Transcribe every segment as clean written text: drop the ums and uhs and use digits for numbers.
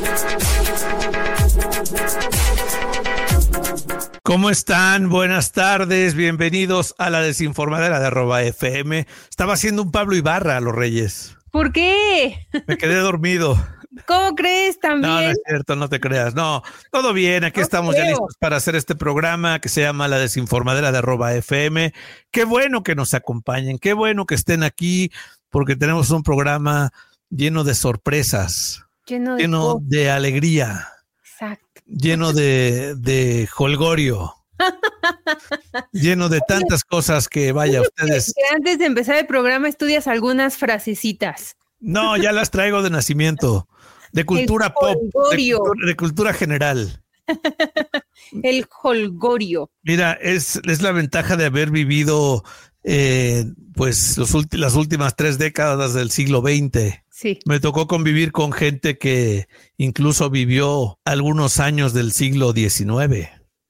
¿Cómo están? Buenas tardes, bienvenidos a la desinformadera de @FM. Estaba haciendo un Pablo Ibarra a los Reyes. ¿Por qué? Me quedé dormido. ¿Cómo crees también? No, no es cierto, no te creas. No, todo bien, aquí estamos ya listos para hacer este programa que se llama La Desinformadera de @FM. Qué bueno que nos acompañen, qué bueno que estén aquí, porque tenemos un programa lleno de sorpresas, lleno de alegría. Exacto. Lleno de jolgorio, lleno de tantas cosas que vaya ustedes. Que antes de empezar el programa estudias algunas frasecitas. No, ya las traigo de nacimiento, de cultura pop, de cultura general. El jolgorio. Mira, es la ventaja de haber vivido pues las últimas 3 décadas del siglo XX. Sí. Me tocó convivir con gente que incluso vivió algunos años del siglo XIX.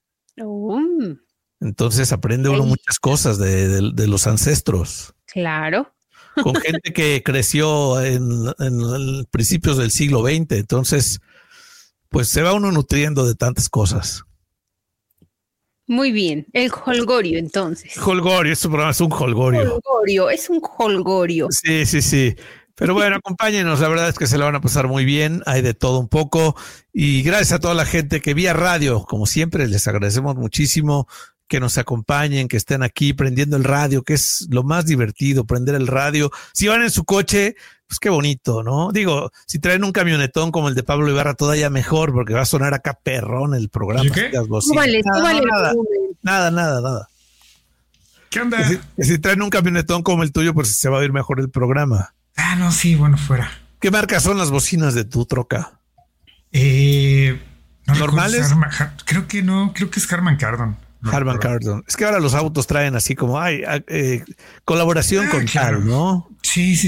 Entonces aprende uno muchas cosas de los ancestros. Claro. Con gente que creció en principios del siglo XX. Entonces, pues se va uno nutriendo de tantas cosas. Muy bien, el jolgorio entonces. Jolgorio, este programa es un jolgorio. Es un jolgorio. Sí. Pero bueno, acompáñenos, la verdad es que se la van a pasar muy bien, hay de todo un poco. Y gracias a toda la gente que vía radio, como siempre, les agradecemos muchísimo que nos acompañen, que estén aquí prendiendo el radio, que es lo más divertido, prender el radio. Si van en su coche, pues qué bonito, ¿no? Digo, si traen un camionetón como el de Pablo Ibarra, todavía mejor, porque va a sonar acá perrón el programa. ¿Qué? Nada. ¿Qué onda? Si traen un camionetón como el tuyo, pues se va a oír mejor el programa. Ah, no, sí, bueno, fuera. ¿Qué marca son las bocinas de tu troca? No ¿normales? Creo que no, creo que es Harman Kardon. Harman Kardon. Es que ahora los autos traen así como colaboración con claro. Tal, ¿no? Sí.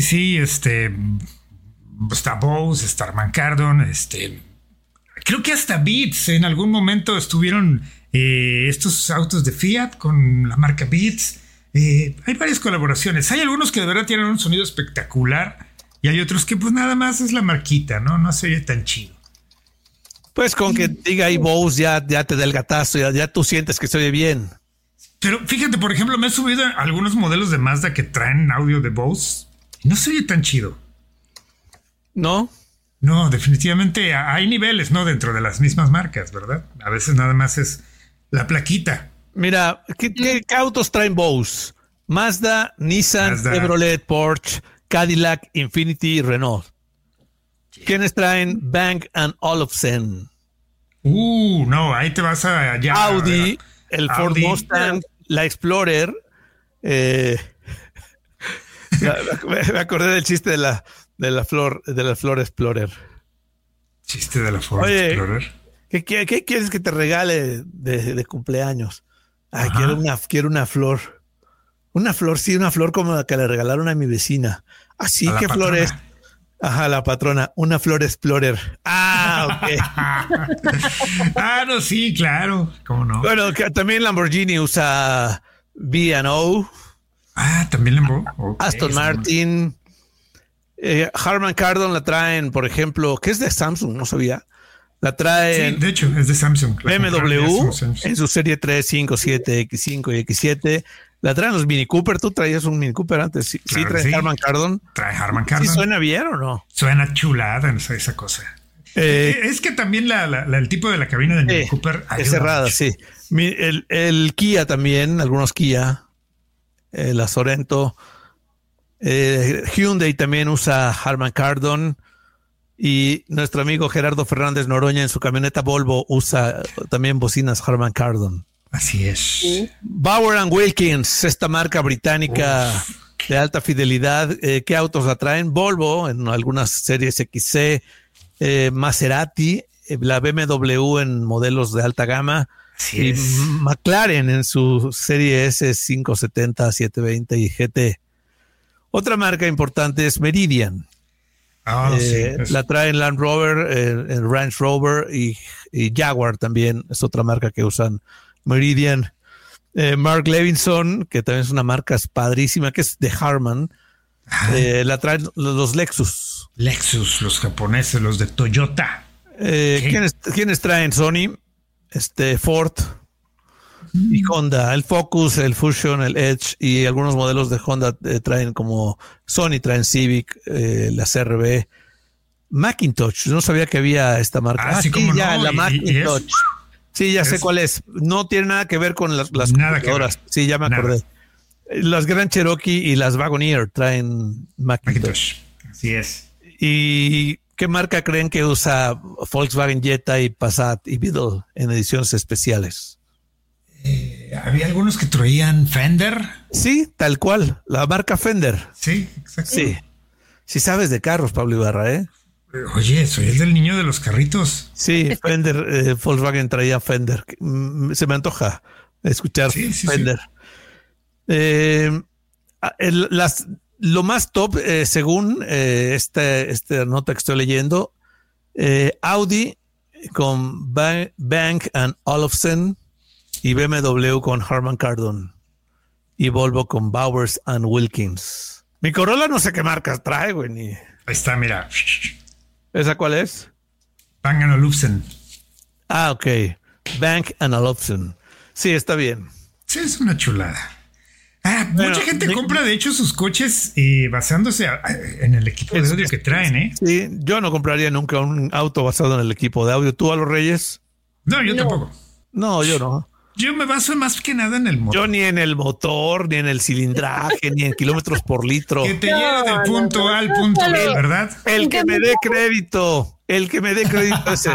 Está Bose, está Harman Kardon, creo que hasta Beats en algún momento estuvieron estos autos de Fiat con la marca Beats. Hay varias colaboraciones. Hay algunos que de verdad tienen un sonido espectacular y hay otros que pues nada más es la marquita, no se oye tan chido. Pues con que diga ahí Bose ya te da el gatazo, ya tú sientes que se oye bien. Pero fíjate, por ejemplo, me he subido a algunos modelos de Mazda que traen audio de Bose y no se oye tan chido. ¿No? No, definitivamente hay niveles, ¿no? Dentro de las mismas marcas, ¿verdad? A veces nada más es la plaquita. Mira, ¿qué autos traen Bose? Mazda, Nissan, Chevrolet, Porsche, Cadillac, Infiniti y Renault. ¿Quiénes traen Bang & Olufsen? No, ahí te vas allá. Audi, el Ford Mustang, la Explorer. Me acordé del chiste de la Ford Explorer. ¿Chiste de la Ford Explorer? ¿Qué quieres que te regale de cumpleaños? Quiero una flor. Una flor como la que le regalaron a mi vecina. Así que flores. Ajá, la patrona, una Ford Explorer. Ok. No, sí, claro. ¿Cómo no? Bueno, también Lamborghini usa B&O. También Lamborghini. Aston Martin. Harman Kardon la traen, por ejemplo, que es de Samsung, no sabía. La traen. Sí, de hecho, es de Samsung. BMW en su serie 3, 5, 7, X5 y X7. La traen los Mini Cooper. ¿Tú traías un Mini Cooper antes? Sí, claro, trae Harman Kardon. Trae Harman Kardon. ¿Sí suena bien o no? Suena chulada esa cosa. Es que también el tipo de la cabina del Mini Cooper es cerrada, mucho. Sí. El Kia también, algunos Kia. La Sorento. Hyundai también usa Harman Kardon. Y nuestro amigo Gerardo Fernández Noroña en su camioneta Volvo usa también bocinas Harman Kardon. Así es. Bauer & Wilkins, esta marca británica de alta fidelidad. ¿Qué autos la traen? Volvo en algunas series XC, Maserati, la BMW en modelos de alta gama. Así es. McLaren en su serie S 570, 720 y GT. Otra marca importante es Meridian. La traen Land Rover, Range Rover y Jaguar también es otra marca que usan Meridian. Mark Levinson, que también es una marca padrísima, que es de Harman. La traen los Lexus. Lexus, los japoneses, los de Toyota. ¿Quiénes traen? Sony, Ford y Honda. El Focus, el Fusion, el Edge y algunos modelos de Honda traen como Sony, traen Civic, la CRV. Macintosh, no sabía que había esta marca. Sí, como ya, no, la Macintosh. Sí, ya sé cuál es. No tiene nada que ver con las computadoras. Sí, ya me acordé. Las Grand Cherokee y las Wagoneer traen Macintosh. Así es. ¿Y qué marca creen que usa Volkswagen Jetta y Passat y Beetle en ediciones especiales? Había algunos que traían Fender. Sí, tal cual, la marca Fender. Sí, exacto. Sí. Sí sabes de carros, Pablo Ibarra, ¿eh? Oye, soy el del niño de los carritos. Sí, Fender, Volkswagen traía Fender. Se me antoja escuchar Fender. Sí. Lo más top, según esta nota que estoy leyendo, Audi con Bang & Olufsen y BMW con Harman Kardon y Volvo con Bowers & Wilkins. Mi Corolla no sé qué marcas trae, güey. Ahí está, mira. ¿Esa cuál es? Bang & Olufsen. Ah, ok. Bang & Olufsen. Sí, está bien. Sí, es una chulada. Mucha gente compra, de hecho, sus coches basándose en el equipo de audio que traen, ¿eh? Sí, yo no compraría nunca un auto basado en el equipo de audio. ¿Tú, a los Reyes? No, yo tampoco. No, yo no. Yo me baso más que nada en el motor. Yo ni en el motor, ni en el cilindraje, ni en kilómetros por litro. Que te lleve del punto A al punto B, ¿verdad? El que me dé crédito. El que me dé crédito ese.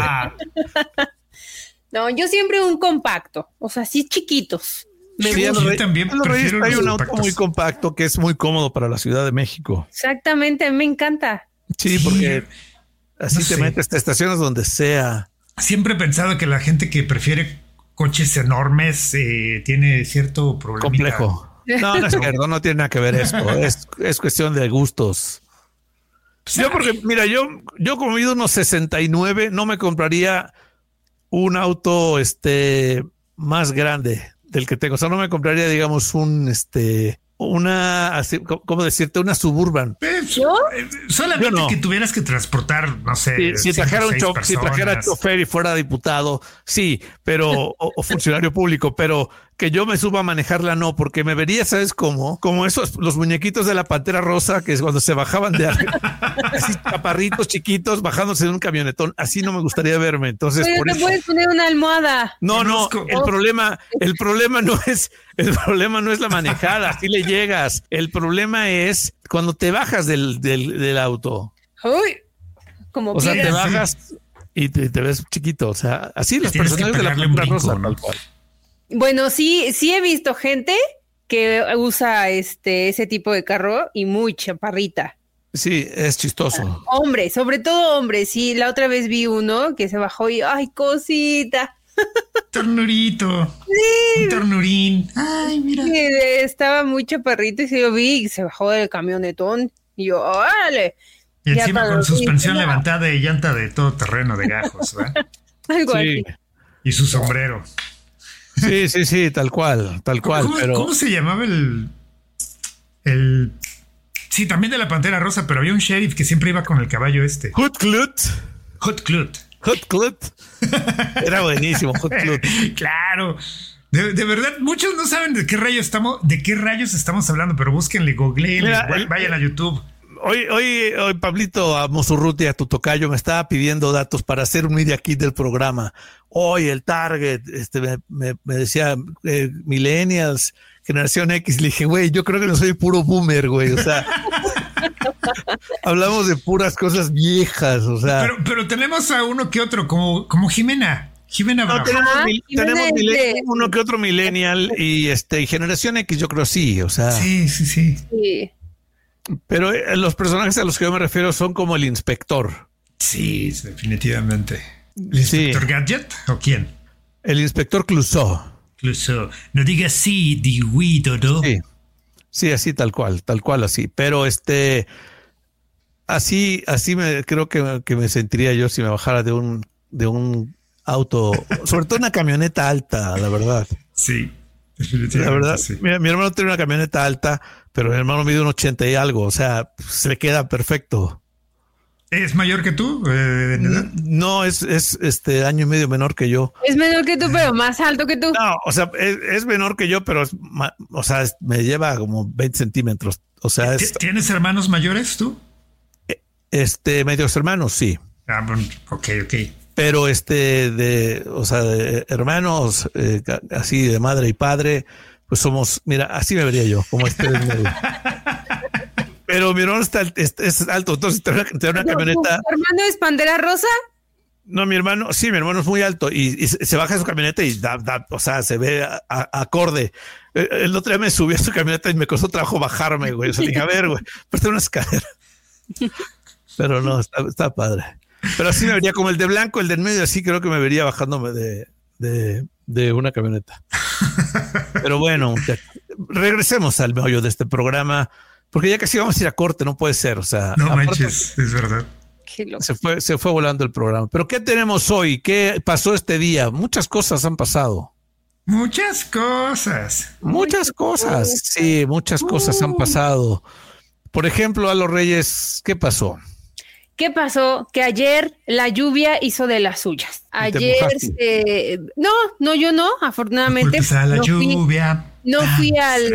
No, yo siempre un compacto. O sea, sí chiquitos. Yo también prefiero hay un compactos. auto muy compacto que es muy cómodo para la Ciudad de México. Exactamente, me encanta. Sí, porque así te metes, te estacionas donde sea. Siempre he pensado que la gente que prefiere coches enormes tiene cierto problema. Complejo. No es cierto, no tiene nada que ver esto. Es cuestión de gustos. Yo porque, mira, yo como mido unos 69, no me compraría un auto más grande del que tengo. O sea, no me compraría, digamos, una Suburban. Solamente que tuvieras que transportar, no sé. Si trajera chofer y fuera diputado, sí, pero o funcionario público, pero que yo me suba a manejarla no, porque me vería, ¿sabes cómo? Como los muñequitos de la Pantera Rosa, que es cuando se bajaban de así chaparritos chiquitos bajándose de un camionetón. Así no me gustaría verme. Entonces, pero te puedes poner una almohada. No, el problema no es la manejada, así le llegas. El problema es cuando te bajas del auto. Uy, o sea, te bajas y te ves chiquito. O sea, así los personajes de la Pantera Rosa, tal cual. Bueno, sí he visto gente que usa ese tipo de carro y muy chaparrita. Sí, es chistoso. Hombre, sobre todo hombres. Sí, la otra vez vi uno que se bajó y ¡ay, cosita! Ternurito. Sí. Un ternurín. Ay, mira. Sí, estaba muy chaparrito y se lo vi y se bajó del camionetón. Y yo, ¡órale! Y encima con suspensión levantada y llanta de todo terreno de gajos, ¿verdad? Algo así. Y su sombrero. Sí, tal cual. ¿Cómo se llamaba el sí, también de la Pantera Rosa, pero había un sheriff que siempre iba con el caballo Hood Clut. Era buenísimo, Hood Clut. Claro. De verdad, muchos no saben de qué rayos estamos hablando, pero búsquenle, googleenle, vayan a YouTube. Hoy Pablito Amosurrutia, tu tocayo, me estaba pidiendo datos para hacer un media kit del programa. Hoy el target, me decía millennials, generación X. Le dije, güey, yo creo que no soy puro boomer, güey. O sea, hablamos de puras cosas viejas, o sea. Pero tenemos a uno que otro, como Jimena. Bravo. Tenemos uno que otro millennial y generación X, yo creo sí, o sea. Sí. Pero los personajes a los que yo me refiero son como el inspector. Sí, definitivamente. ¿El inspector Gadget o quién? El inspector Clouseau. No digas sí, digüito, ¿no? Sí, así tal cual así. Pero así creo que me sentiría yo si me bajara de un auto, sobre todo una camioneta alta, la verdad. Sí. La verdad, sí. Mi hermano tiene una camioneta alta, pero mi hermano mide un 80 y algo, o sea, se le queda perfecto. ¿Es mayor que tú en edad? No, es año y medio menor que yo. Es menor que tú, pero más alto que tú. No, o sea, es menor que yo, pero me lleva como 20 centímetros. O sea, ¿Tienes hermanos mayores tú? Medios hermanos, sí. Ah, bueno, ok. Pero de hermanos, así de madre y padre, pues somos, mira, así me vería yo, como medio. Pero mi hermano es alto, entonces te una camioneta. ¿Tu hermano es Pantera Rosa? No, mi hermano es muy alto y se baja de su camioneta y o sea, se ve acorde. El otro día me subí a su camioneta y me costó trabajo bajarme, güey. O sea, dije, a ver, güey, presta una escalera. Pero no, está padre. Pero así me vería como el de blanco, el del medio, así creo que me vería bajándome de una camioneta. Pero bueno, regresemos al meollo de este programa, porque ya casi vamos a ir a corte, no puede ser. O sea, no manches, es verdad. Se fue volando el programa. Pero ¿qué tenemos hoy? ¿Qué pasó este día? Muchas cosas han pasado. Muchas cosas. Sí, muchas cosas han pasado. Por ejemplo, a los Reyes, ¿qué pasó? ¿Qué pasó? Que ayer la lluvia hizo de las suyas. Ayer, yo no, afortunadamente. No fui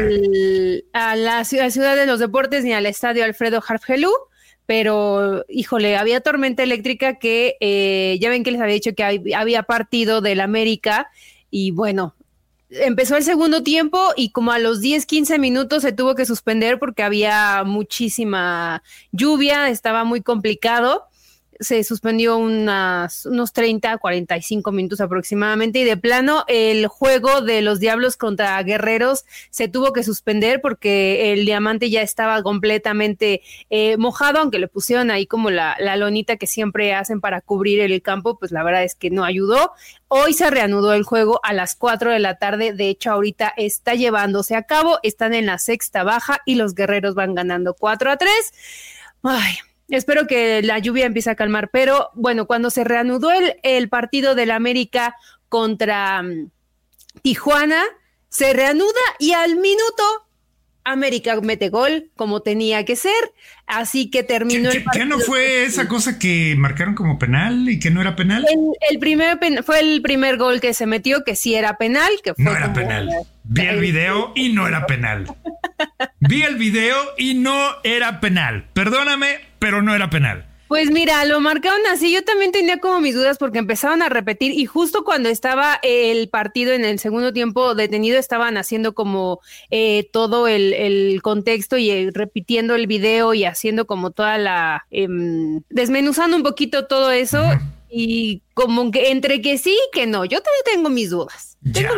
a la ciudad de los deportes ni al estadio Alfredo Harpelú, pero, híjole, había tormenta eléctrica que ya ven que les había dicho que había partido del América y bueno, empezó el segundo tiempo y como a los 10-15 minutos se tuvo que suspender porque había muchísima lluvia, estaba muy complicado. Se suspendió unos 30-45 minutos aproximadamente y de plano el juego de los Diablos contra Guerreros se tuvo que suspender porque el diamante ya estaba completamente mojado, aunque le pusieron ahí como la lonita que siempre hacen para cubrir el campo, pues la verdad es que no ayudó. Hoy se reanudó el juego a las 4 de la tarde, de hecho ahorita está llevándose a cabo, están en la sexta baja y los Guerreros van ganando 4-3. Ay, espero que la lluvia empiece a calmar, pero bueno, cuando se reanudó el partido del América contra Tijuana, se reanuda y al minuto América mete gol como tenía que ser, así que terminó el partido. ¿Qué no fue esa cosa que marcaron como penal y que no era penal? Fue el primer gol que se metió, que sí era penal. Que fue no era penal. Vi el video y no era penal. Vi el video y no era penal. Perdóname, pero no era penal. Pues mira, lo marcaron así, yo también tenía como mis dudas porque empezaban a repetir y justo cuando estaba el partido en el segundo tiempo detenido estaban haciendo como todo el contexto y repitiendo el video y haciendo como toda la... desmenuzando un poquito todo eso y como que entre que sí y que no, yo también tengo mis dudas.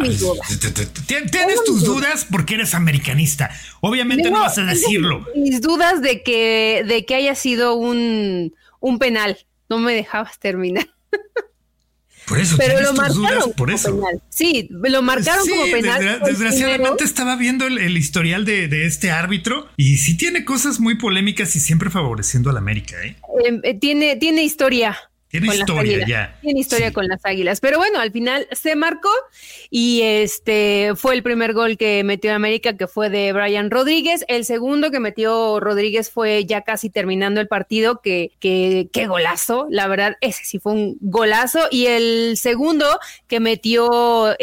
Tienes tus dudas porque eres americanista. Obviamente no vas a decirlo. Mis dudas de que haya sido un penal. No me dejabas terminar. Por eso, pero lo marcaron dudas, por como eso. Penal. Sí, lo marcaron como penal. Desgraciadamente estaba viendo el historial de este árbitro y sí tiene cosas muy polémicas y siempre favoreciendo al América. Tiene historia. Tiene historia ya. Tiene historia con las Águilas. Pero bueno, al final se marcó y fue el primer gol que metió América, que fue de Brian Rodríguez. El segundo que metió Rodríguez fue ya casi terminando el partido, que qué golazo. La verdad, ese sí fue un golazo. Y el segundo que metió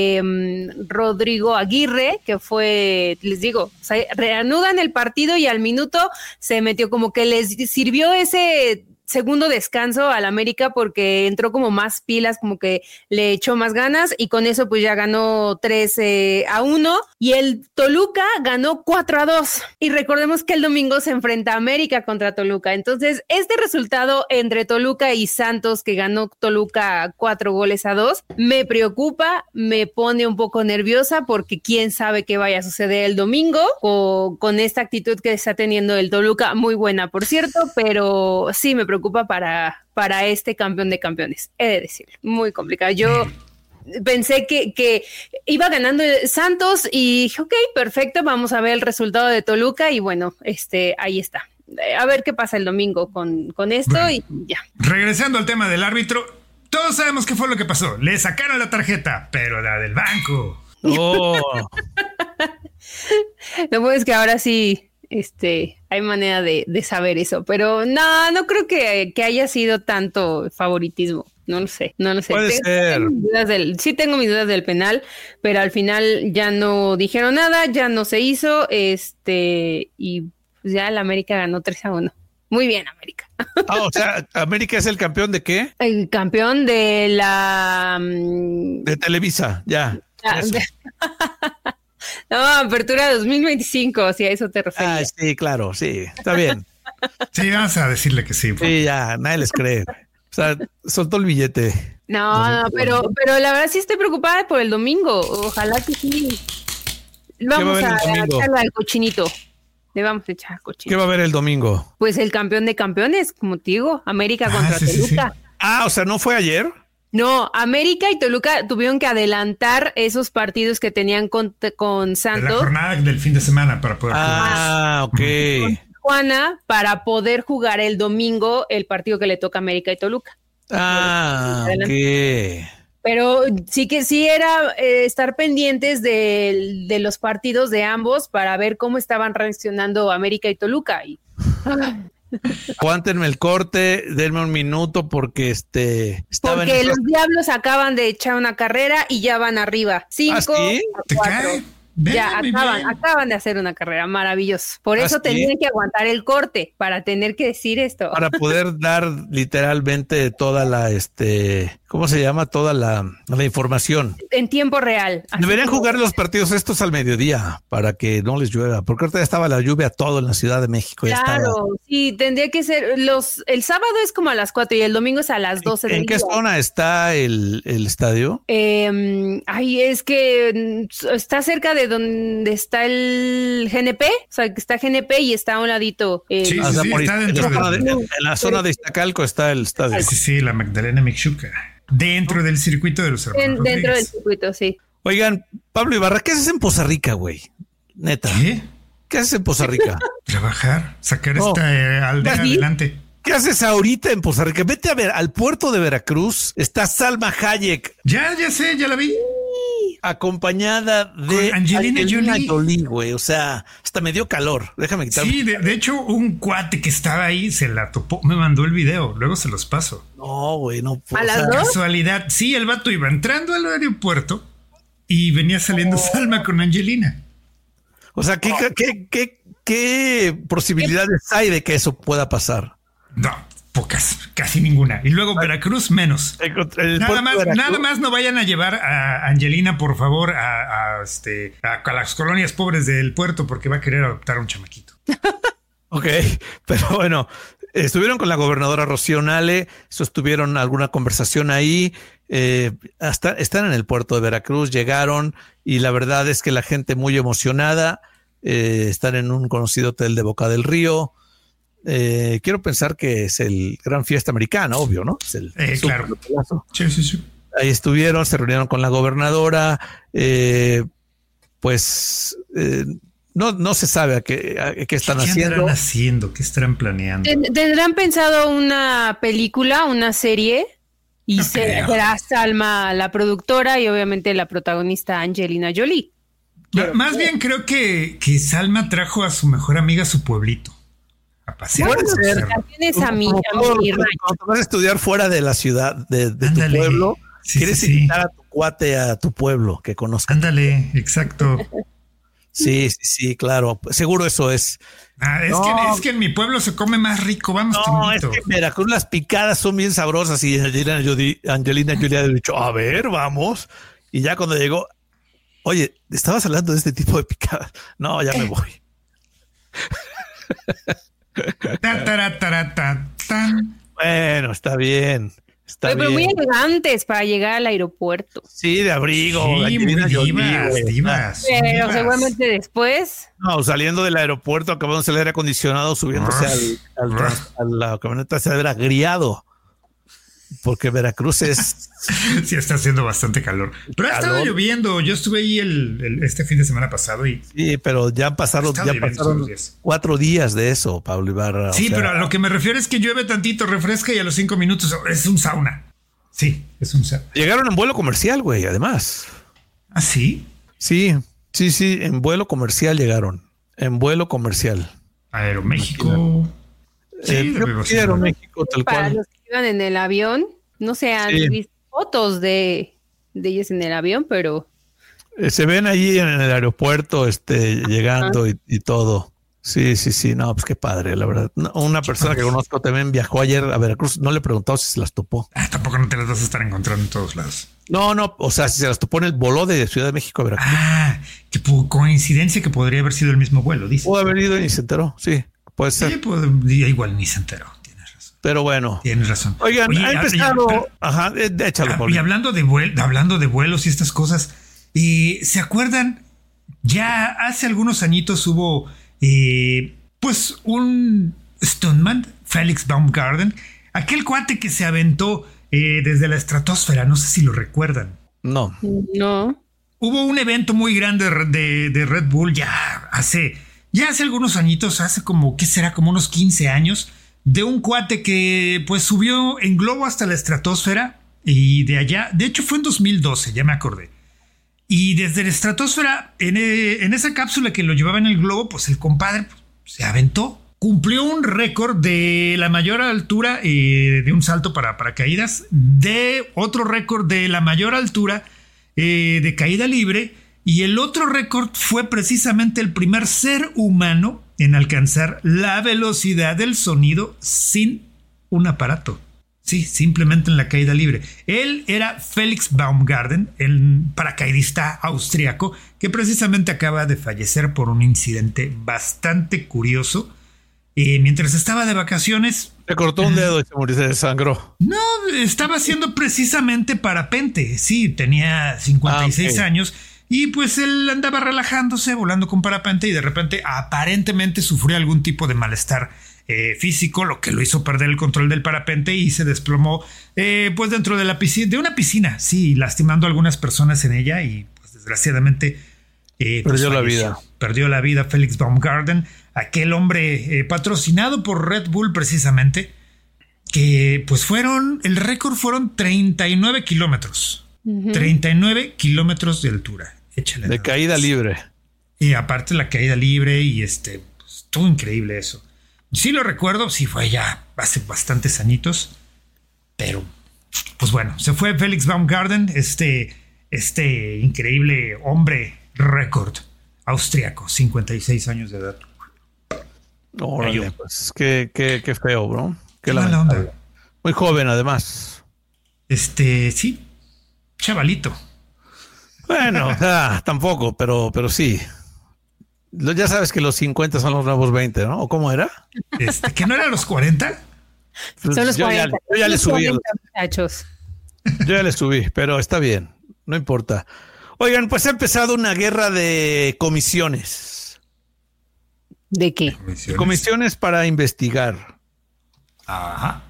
Rodrigo Aguirre, que fue, les digo, o sea, reanudan el partido y al minuto se metió, como que les sirvió ese segundo descanso al América porque entró como más pilas, como que le echó más ganas y con eso pues ya ganó 3-1 y el Toluca ganó 4-2 y recordemos que el domingo se enfrenta a América contra Toluca, entonces este resultado entre Toluca y Santos, que ganó Toluca 4-2, me preocupa, me pone un poco nerviosa porque quién sabe qué vaya a suceder el domingo con esta actitud que está teniendo el Toluca, muy buena por cierto, pero sí me preocupa para este campeón de campeones, he de decirlo, muy complicado. Yo pensé que iba ganando Santos y dije, ok, perfecto, vamos a ver el resultado de Toluca y bueno, ahí está. A ver qué pasa el domingo con esto bueno, y ya. Regresando al tema del árbitro, todos sabemos qué fue lo que pasó. Le sacaron la tarjeta, pero la del banco. Oh. Lo bueno es que ahora sí hay manera de saber eso, pero no creo que haya sido tanto favoritismo. No lo sé. Puede ser. Sí tengo mis dudas del penal, pero al final ya no dijeron nada, ya no se hizo, y pues ya el América ganó 3-1. Muy bien, América. O sea, ¿América es el campeón de qué? El campeón de la... De Televisa, ya. No, apertura 2025, si a eso te refieres. Sí, claro, sí, está bien. Sí, vamos a decirle que sí. Sí, ya, nadie les cree. O sea, soltó el billete. No, pero la verdad sí estoy preocupada por el domingo. Ojalá que sí. Vamos a echarle al cochinito. Le vamos a echar al cochinito. ¿Qué va a haber el domingo? Pues el campeón de campeones, como te digo, América contra Toluca. Sí. O sea, ¿no fue ayer? No, América y Toluca tuvieron que adelantar esos partidos que tenían con Santos. De la jornada del fin de semana para poder jugar. Ok. Juana, para poder jugar el domingo el partido que le toca a América y Toluca. Ok. Pero sí era estar pendientes de los partidos de ambos para ver cómo estaban reaccionando América y Toluca. Aguántenme el corte, denme un minuto porque porque los Diablos acaban de echar una carrera y ya van arriba. 5-4. ¿Te cae? Ya acaban de hacer una carrera, maravilloso. Por eso tenían que aguantar el corte para tener que decir esto. Para poder dar literalmente toda la, ¿cómo se llama? Toda la información. En tiempo real. Deberían jugar los partidos estos al mediodía para que no les llueva, porque ahorita ya estaba la lluvia todo en la Ciudad de México. Claro, sí, tendría que ser el sábado es como a las 4 y el domingo es a las 12 del día. ¿En qué zona está el estadio? Es que está cerca de donde está el GNP, o sea, que está GNP y está a un ladito. Está dentro en la zona de Iztacalco está el estadio. Sí, la Magdalena Mixhuca. Dentro del circuito de los hermanos. Dentro del circuito, sí. Oigan, Pablo Ibarra, ¿qué haces en Poza Rica, güey? Neta. ¿Qué haces en Poza Rica? Trabajar, sacar esta aldea adelante. ¿Qué haces ahorita en Poza Rica? Vete a ver, al puerto de Veracruz está Salma Hayek. Ya sé, ya la vi. Acompañada de Angelina Jolie, güey. O sea, hasta me dio calor. Déjame quitarme. Sí, de hecho, un cuate que estaba ahí se la topó, me mandó el video. Luego se los paso. No, güey, no puedo. ¿A las 2? Casualidad. Sí, el vato iba entrando al aeropuerto y venía saliendo Salma con Angelina. O sea, ¿qué posibilidades hay de que eso pueda pasar? No, pocas, casi ninguna. Y luego Veracruz menos. Nada más no vayan a llevar a Angelina, por favor, a las colonias pobres del puerto porque va a querer adoptar a un chamaquito. Ok, pero bueno, estuvieron con la gobernadora Rocío Nale, sostuvieron alguna conversación ahí, están en el puerto de Veracruz, llegaron y la verdad es que la gente muy emocionada, están en un conocido hotel de Boca del Río. Quiero pensar que es el Gran Fiesta Americana, obvio, ¿no? Es el claro. Sí. Ahí estuvieron, se reunieron con la gobernadora, no se sabe qué están haciendo. ¿Qué estarán planeando? ¿Tendrán pensado una película, una serie? Y será Salma la productora y obviamente la protagonista Angelina Jolie. Más bien creo que Salma trajo a su mejor amiga a su pueblito. Puede ser. Cuando vas a estudiar fuera de la ciudad, de tu pueblo, quieres invitar a tu cuate a tu pueblo que conozca. Ándale, exacto. Sí, claro. Seguro eso es. Es que en mi pueblo se come más rico. Vamos, es que en Veracruz las picadas son bien sabrosas y Angelina Jolie ha dicho, a ver, vamos. Y ya cuando llegó, oye, ¿estabas hablando de este tipo de picadas? No, ya me voy. Bueno, está bien. Pero muy elegantes para llegar al aeropuerto. Sí, de abrigo. Sí, divas. Pero seguramente después. No, saliendo del aeropuerto, acabándose el aire acondicionado, subiéndose a la camioneta, se habrá griado. Porque Veracruz es... Sí, está haciendo bastante calor. Pero ha estado lloviendo. Yo estuve ahí este fin de semana pasado y... Sí, pero ya pasaron 4 días de eso, Pablo Ibarra. Sí, pero a lo que me refiero es que llueve tantito, refresca y a los 5 minutos es un sauna. Sí, es un sauna. Llegaron en vuelo comercial, güey, además. ¿Ah, sí? Sí, en vuelo comercial llegaron. En vuelo comercial. Aeroméxico. Sí, Aeroméxico, tal cual. Para los que iban en el avión, no se han visto fotos de ellos en el avión, pero... Se ven allí en el aeropuerto llegando y todo. Sí, no, pues qué padre, la verdad. Una persona que conozco también viajó ayer a Veracruz, no le he preguntado si se las topó. Tampoco no te las vas a estar encontrando en todos lados. No, o sea, si se las topó en el voló de Ciudad de México a Veracruz. Qué coincidencia que podría haber sido el mismo vuelo, dice. Pudo haber ido y ni se enteró, sí, puede ser. Sí, igual ni se enteró. Pero bueno. Tienes razón. Oigan, ha empezado... échalo, y hablando de vuelos y estas cosas, ¿se acuerdan? Ya hace algunos añitos hubo pues un stuntman, Felix Baumgarten, aquel cuate que se aventó desde la estratosfera, no sé si lo recuerdan. No. Hubo un evento muy grande de Red Bull ya hace algunos añitos, hace como, ¿qué será? Como unos 15 años, de un cuate que pues subió en globo hasta la estratosfera y de allá, de hecho fue en 2012, ya me acordé. Y desde la estratosfera, en esa cápsula que lo llevaba en el globo, pues el compadre se aventó. Cumplió un récord de la mayor altura de un salto para paracaídas, de otro récord de la mayor altura de caída libre, y el otro récord fue precisamente el primer ser humano en alcanzar la velocidad del sonido sin un aparato. Sí, simplemente en la caída libre. Él era Felix Baumgarten, el paracaidista austriaco que precisamente acaba de fallecer por un incidente bastante curioso. Mientras estaba de vacaciones... Se cortó un dedo y se murió, se desangró. No, estaba haciendo precisamente parapente. Sí, tenía 56 años y pues él andaba relajándose, volando con parapente y de repente aparentemente sufrió algún tipo de malestar físico, lo que lo hizo perder el control del parapente y se desplomó pues dentro de una piscina, sí, lastimando a algunas personas en ella y pues desgraciadamente perdió la vida Felix Baumgarten, aquel hombre patrocinado por Red Bull precisamente, que pues el récord fueron 39 kilómetros. 39 kilómetros de altura. Échale. De caída libre. Y aparte la caída libre y pues, estuvo increíble eso. Sí lo recuerdo, sí fue ya hace bastantes añitos, pero pues bueno, se fue Felix Baumgarten, este increíble hombre récord austriaco, 56 años de edad. Órale, pues qué feo, bro. Qué mala onda. Muy joven además. Sí, chavalito. Bueno, tampoco, pero sí. Ya sabes que los 50 son los nuevos 20, ¿no? ¿O cómo era? ¿Que no eran los 40? Son los 40. Yo ya le subí. 40, muchachos. Yo ya le subí, pero está bien, no importa. Oigan, pues ha empezado una guerra de comisiones. ¿De qué? Comisiones para investigar. Ajá.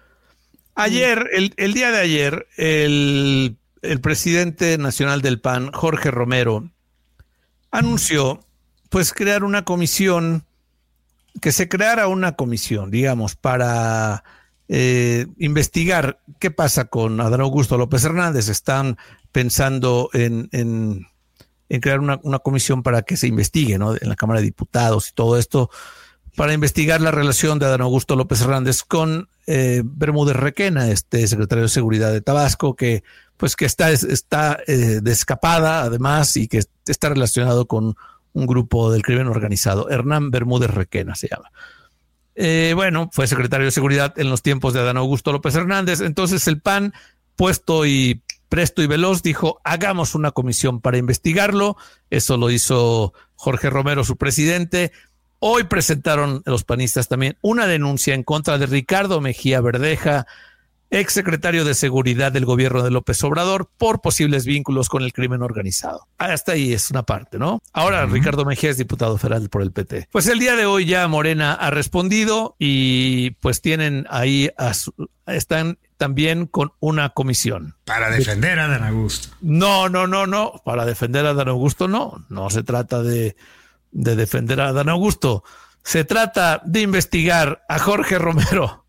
Ayer, el día de ayer, el presidente nacional del PAN, Jorge Romero, anunció pues crear una comisión, que se creara una comisión, digamos, para investigar qué pasa con Adán Augusto López Hernández. Están pensando en crear una comisión para que se investigue, ¿no? En la Cámara de Diputados y todo esto, para investigar la relación de Adán Augusto López Hernández con Bermúdez Requena, secretario de Seguridad de Tabasco, que está de escapada además y que está relacionado con un grupo del crimen organizado. Hernán Bermúdez Requena se llama. Bueno, fue secretario de Seguridad en los tiempos de Adán Augusto López Hernández. Entonces el PAN, puesto y presto y veloz, dijo, hagamos una comisión para investigarlo. Eso lo hizo Jorge Romero, su presidente. Hoy presentaron los panistas también una denuncia en contra de Ricardo Mejía Verdeja, exsecretario de Seguridad del gobierno de López Obrador, por posibles vínculos con el crimen organizado. Hasta ahí es una parte, ¿no? Ahora Ricardo Mejía es diputado federal por el PT. Pues el día de hoy ya Morena ha respondido y pues tienen ahí, están también con una comisión. Para defender a Adán Augusto. No. Para defender a Adán Augusto no se trata de defender a Adán Augusto. Se trata de investigar a Jorge Romero.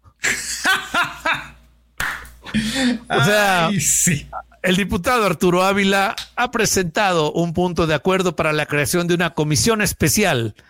O sea, ay, sí. El diputado Arturo Ávila ha presentado un punto de acuerdo para la creación de una comisión especial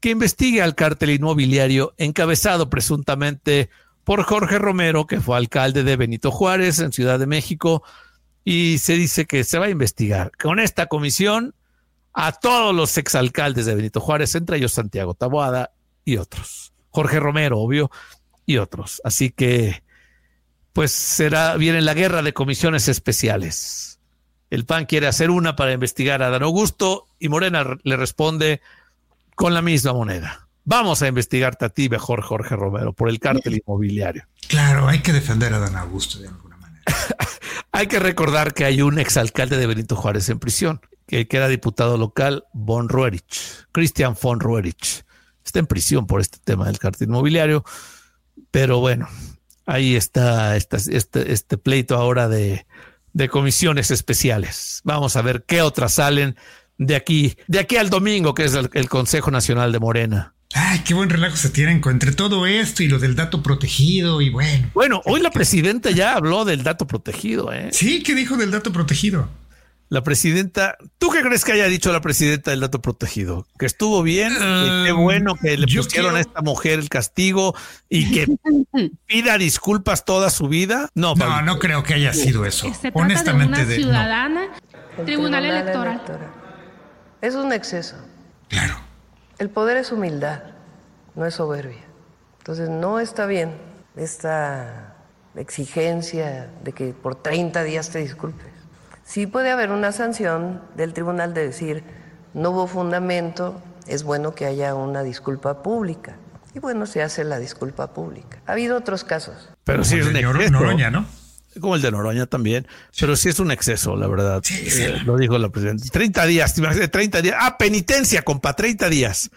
que investigue al cártel inmobiliario encabezado presuntamente por Jorge Romero, que fue alcalde de Benito Juárez en Ciudad de México, y se dice que se va a investigar con esta comisión a todos los exalcaldes de Benito Juárez, entre ellos Santiago Taboada y otros. Jorge Romero, obvio, y otros. Así que, pues viene la guerra de comisiones especiales. El PAN quiere hacer una para investigar a Adán Augusto y Morena le responde con la misma moneda. Vamos a investigarte a ti, mejor Jorge Romero, por el cártel inmobiliario. Claro, hay que defender a Adán Augusto de alguna manera. Hay que recordar que hay un exalcalde de Benito Juárez en prisión, que era diputado local, von Roerich, Christian von Roerich. Está en prisión por este tema del cártel inmobiliario, pero bueno, ahí está este pleito ahora de comisiones especiales. Vamos a ver qué otras salen de aquí al domingo, que es el Consejo Nacional de Morena. Ay, qué buen relajo se tienen entre todo esto y lo del dato protegido y bueno. Bueno, hoy la presidenta ya habló del dato protegido, ¿eh? Sí, ¿qué dijo del dato protegido? La presidenta, ¿tú qué crees que haya dicho la presidenta del dato protegido? ¿Que estuvo bien? Qué bueno que le pusieron a esta mujer el castigo y que pida disculpas toda su vida. No creo que haya sido eso. Se trata honestamente de una ciudadana. Tribunal Electoral. Es un exceso. Claro. El poder es humildad, no es soberbia. Entonces no está bien esta exigencia de que por 30 días te disculpes. Sí puede haber una sanción del tribunal de decir, no hubo fundamento, es bueno que haya una disculpa pública. Y bueno, se hace la disculpa pública. Ha habido otros casos. Pero sí es un exceso. Noroña, ¿no? Como el de Noroña también. Sí. Pero sí es un exceso, la verdad. Sí. Lo dijo la presidenta. 30 días, 30 días. Ah, penitencia, compa, 30 días.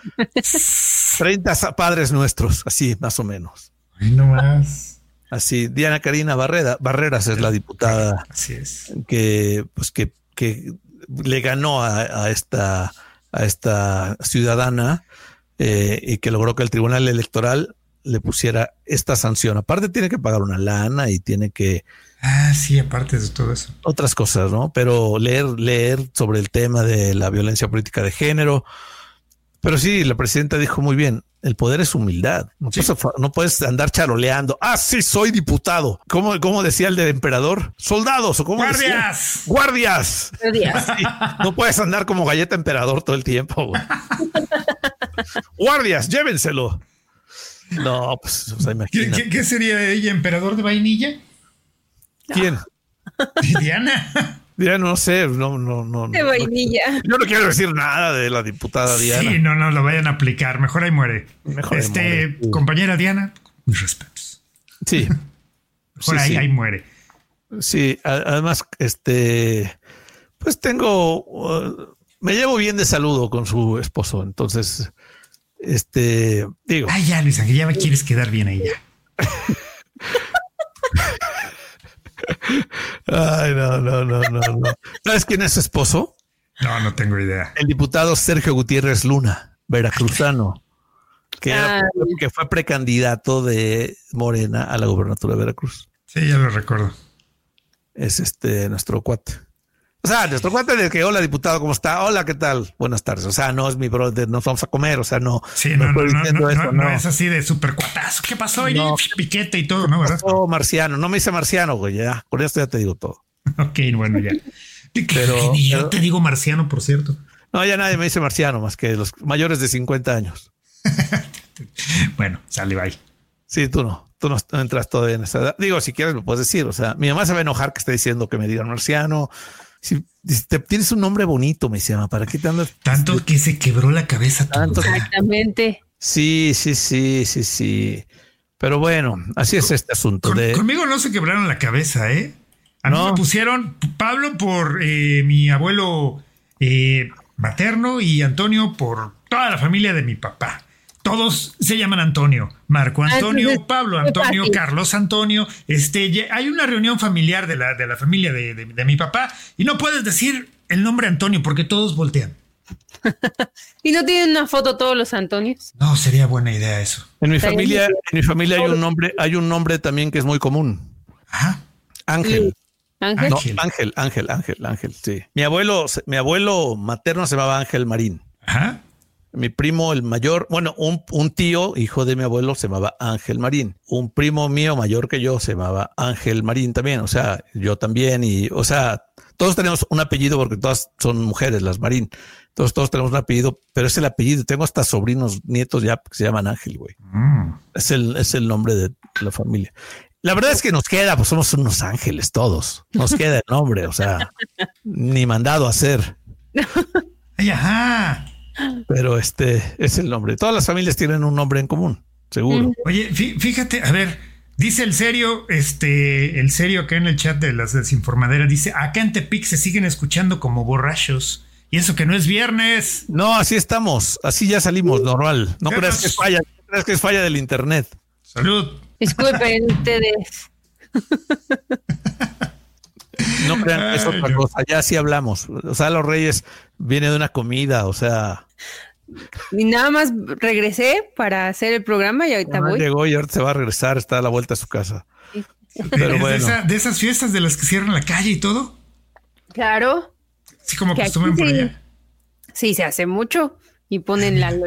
30 padres nuestros, así, más o menos. Ay, no más. Así, Diana Karina Barreras es la diputada. Así es. Que le ganó a esta ciudadana y que logró que el Tribunal Electoral le pusiera esta sanción. Aparte tiene que pagar una lana y tiene que... Ah, sí, aparte de todo eso. Otras cosas, ¿no? Pero leer sobre el tema de la violencia política de género. Pero sí, la presidenta dijo muy bien, el poder es humildad. No puedes andar charoleando. Ah, sí, soy diputado. ¿Cómo decía el del emperador? Soldados, ¿o cómo ¡Guardias! Decía? ¡Guardias! Sí, no puedes andar como galleta emperador todo el tiempo, güey. ¡Guardias, llévenselo! No, pues, o sea, imagínate. ¿Qué sería ella, emperador de vainilla? ¿Quién? Diana. Diana, no sé, no. De vainilla. Yo no quiero decir nada de la diputada Diana. Sí, no lo vayan a aplicar. Mejor ahí muere. Muere. Compañera Diana, mis respetos. Sí. Mejor ahí muere. Sí, además, pues me llevo bien de saludo con su esposo, entonces, digo. Ay, ya, Luis Ángel, ya me quieres quedar bien ahí ya. Ay, no. ¿Sabes quién es su esposo? No tengo idea. El diputado Sergio Gutiérrez Luna, veracruzano, que fue precandidato de Morena a la gobernatura de Veracruz. Sí, ya lo recuerdo. Es nuestro cuate. O sea, nuestro cuate de que, hola diputado, ¿cómo está? Hola, ¿qué tal? Buenas tardes. O sea, no es mi brother, nos vamos a comer, o sea, no. Sí, no es así de súper cuatazo. ¿Qué pasó? No, piquete y todo, ¿no? ¿Verdad? Oh, marciano. No me dice marciano, güey, ya. Con esto ya te digo todo. Ok, bueno, ya. Pero yo te digo marciano, por cierto. No, ya nadie me dice marciano, más que los mayores de 50 años. Bueno, sale, bye. Sí, tú no entras todavía en esa edad. Digo, si quieres lo puedes decir. O sea, mi mamá se va a enojar que esté diciendo que me digan marciano. Si tienes un nombre bonito, me llama, ¿para qué te andas? Tanto que se quebró la cabeza. Exactamente. Sí. Pero bueno, así es este asunto. Conmigo no se quebraron la cabeza, ¿eh? A mí me pusieron Pablo por mi abuelo materno y Antonio por toda la familia de mi papá. Todos se llaman Antonio. Marco Antonio, Pablo Antonio, Carlos Antonio. Hay una reunión familiar de la familia de mi papá y no puedes decir el nombre Antonio porque todos voltean. ¿Y no tienen una foto todos los Antonios? No, sería buena idea eso. En mi familia hay un nombre también que es muy común. Ajá. Ángel. ¿Ángel? No, Ángel, sí. Mi abuelo materno se llamaba Ángel Marín. Ajá. Mi primo, el mayor, bueno, un tío, hijo de mi abuelo, se llamaba Ángel Marín. Un primo mío mayor que yo se llamaba Ángel Marín también. O sea, yo también. Y, o sea, todos tenemos un apellido porque todas son mujeres, las Marín. Entonces todos tenemos un apellido, pero es el apellido. Tengo hasta sobrinos, nietos ya que se llaman Ángel, güey. Es el nombre de la familia. La verdad es que nos queda, pues somos unos ángeles todos. Nos queda el nombre, o sea, ni mandado a hacer. Ay, ajá. Pero es el nombre. Todas las familias tienen un nombre en común, seguro. Oye, fíjate, a ver, dice el serio acá en el chat de las desinformaderas, dice, acá en Tepic se siguen escuchando como borrachos. Y eso que no es viernes. No, así estamos, así ya salimos, normal. No creas que es falla, no creas que es falla del internet. Salud. Disculpen ustedes. No crean que es otra cosa, ya sí hablamos. O sea, los Reyes viene de una comida, o sea. Y nada más regresé para hacer el programa y ahorita voy. Llegó y ahorita se va a regresar, está a la vuelta a su casa. Sí. Pero bueno. De esas fiestas de las que cierran la calle y todo. Claro. Sí, como acostumbran por allá. Sí, se hace mucho. Y ponen la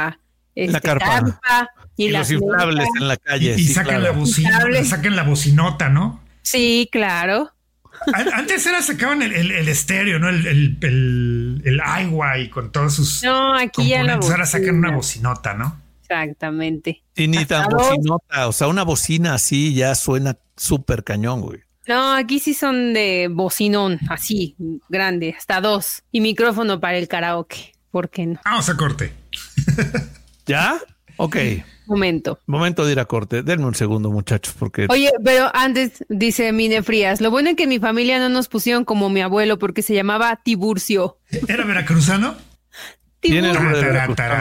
carpa. Y los inflables en la calle. Y sacan la bocina, sacan la bocinota, ¿no? Sí, claro. Antes sacaban el estéreo, ¿no? El iWay con todos sus. No, aquí ya la ahora sacan una bocinota, ¿no? Exactamente. Y ni tan bocinota, o sea, una bocina así ya suena súper cañón, güey. No, aquí sí son de bocinón, así, grande, hasta 2. Y micrófono para el karaoke. ¿Por qué no? Vamos a corte. ¿Ya? Ok. Momento de ir a corte. Denme un segundo, muchachos, porque... Oye, pero antes, dice Mine Frías, lo bueno es que mi familia no nos pusieron como mi abuelo porque se llamaba Tiburcio. ¿Era veracruzano? Tiene nombre de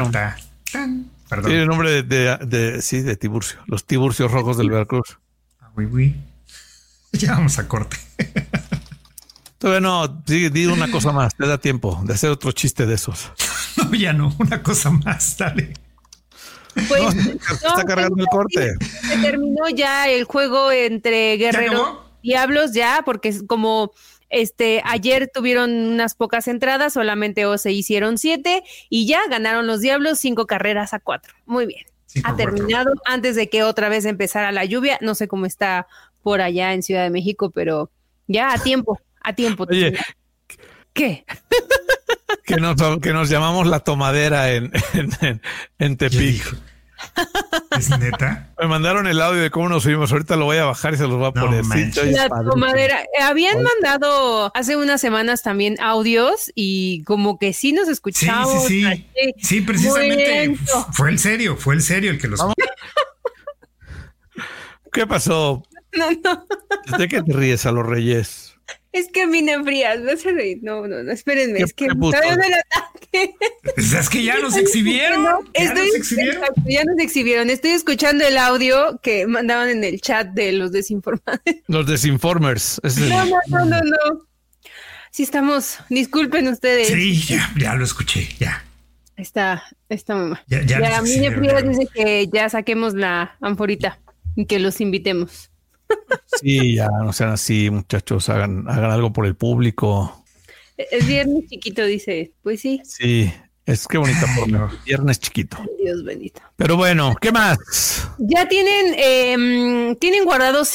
Perdón. Tiene nombre de Tiburcio. Los Tiburcios rojos del Veracruz. Oui. Ya vamos a corte. Todavía no, di una cosa más. Te da tiempo de hacer otro chiste de esos. No, ya no. Una cosa más, dale. Pues, está cargando el corte. Se terminó ya el juego entre Guerreros Diablos ya, porque es como ayer tuvieron unas pocas entradas, solamente se hicieron 7 y ya ganaron los Diablos 5-4. Muy bien. Ha terminado antes de que otra vez empezara la lluvia. No sé cómo está por allá en Ciudad de México, pero ya a tiempo. Oye, ¿qué? Que nos llamamos La Tomadera en Tepic. ¿Es neta? Me mandaron el audio de cómo nos subimos. Ahorita lo voy a bajar y se los voy a poner. La Tomadera. Habían mandado hace unas semanas también audios y como que sí nos escuchamos. Sí, precisamente. Fue el serio el que los... ¿Qué pasó? No. ¿De qué te ríes a los Reyes? Es que Mine Frías, no se reí. No, espérenme, es que todavía me la ataque. Es que ya nos exhibieron. Ya nos exhibieron. Estoy escuchando el audio que mandaban en el chat de los desinformadores. Los desinformers. No. Sí estamos, disculpen ustedes. Sí, ya lo escuché, ya. Está mamá. Ya Mine Frías dice que ya saquemos la anforita y que los invitemos. Sí, ya no sean así, muchachos, hagan algo por el público. Es viernes chiquito, dice. Pues sí. Sí, es que bonita forma. Viernes chiquito. Dios bendito. Pero bueno, ¿qué más? Ya tienen guardados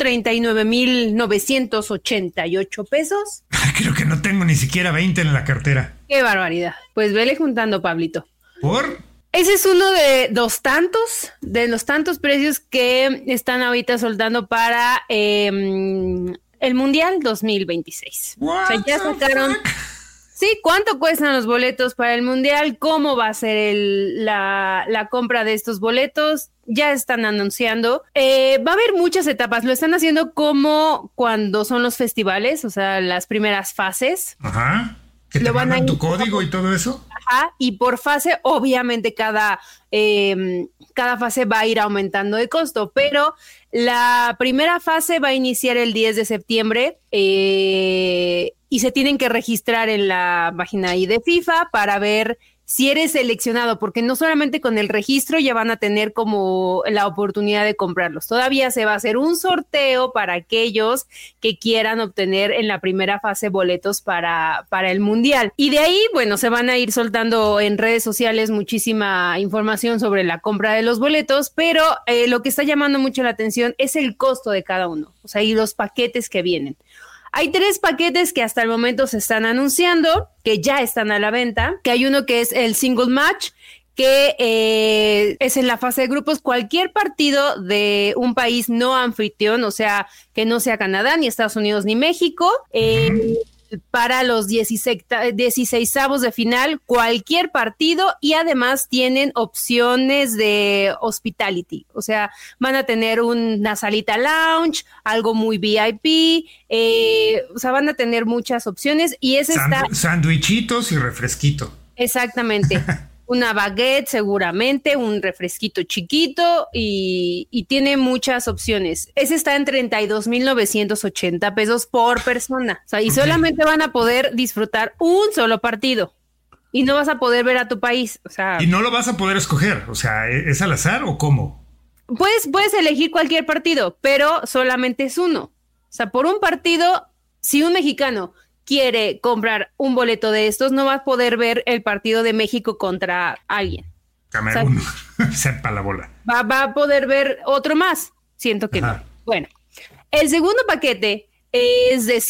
139,988 pesos. Creo que no tengo ni siquiera 20 en la cartera. Qué barbaridad. Pues vele juntando, Pablito. ¿Por? Ese es uno de los tantos precios que están ahorita soldando para el Mundial 2026. O sea, ya sacaron. Sí, ¿cuánto cuestan los boletos para el Mundial? ¿Cómo va a ser la compra de estos boletos? Ya están anunciando. Va a haber muchas etapas. Lo están haciendo como cuando son los festivales, o sea, las primeras fases. Ajá. ¿Que te mandan tu código y todo eso? Ajá, y por fase, obviamente cada fase va a ir aumentando de costo, pero la primera fase va a iniciar el 10 de septiembre y se tienen que registrar en la página ahí de FIFA para ver si eres seleccionado, porque no solamente con el registro ya van a tener como la oportunidad de comprarlos. Todavía se va a hacer un sorteo para aquellos que quieran obtener en la primera fase boletos para el Mundial. Y de ahí, bueno, se van a ir soltando en redes sociales muchísima información sobre la compra de los boletos, pero lo que está llamando mucho la atención es el costo de cada uno, o sea, y los paquetes que vienen. Hay 3 paquetes que hasta el momento se están anunciando, que ya están a la venta, que hay uno que es el single match, que es en la fase de grupos cualquier partido de un país no anfitrión, o sea, que no sea Canadá, ni Estados Unidos, ni México, para los 16avos de final, cualquier partido, y además tienen opciones de hospitality, o sea, van a tener una salita lounge, algo muy VIP, o sea, van a tener muchas opciones y ese Sandwichitos y refresquito. Exactamente. Una baguette seguramente, un refresquito chiquito y tiene muchas opciones. Ese está en 32,980 pesos por persona. O sea, y solamente van a poder disfrutar un solo partido y no vas a poder ver a tu país. O sea, y no lo vas a poder escoger. O sea, ¿es al azar o cómo? Puedes elegir cualquier partido, pero solamente es uno. O sea, por un partido, si un mexicano quiere comprar un boleto de estos, no va a poder ver el partido de México contra alguien. Camerún, sepa la bola. Va a poder ver otro más. Siento que no. Bueno, el segundo paquete es de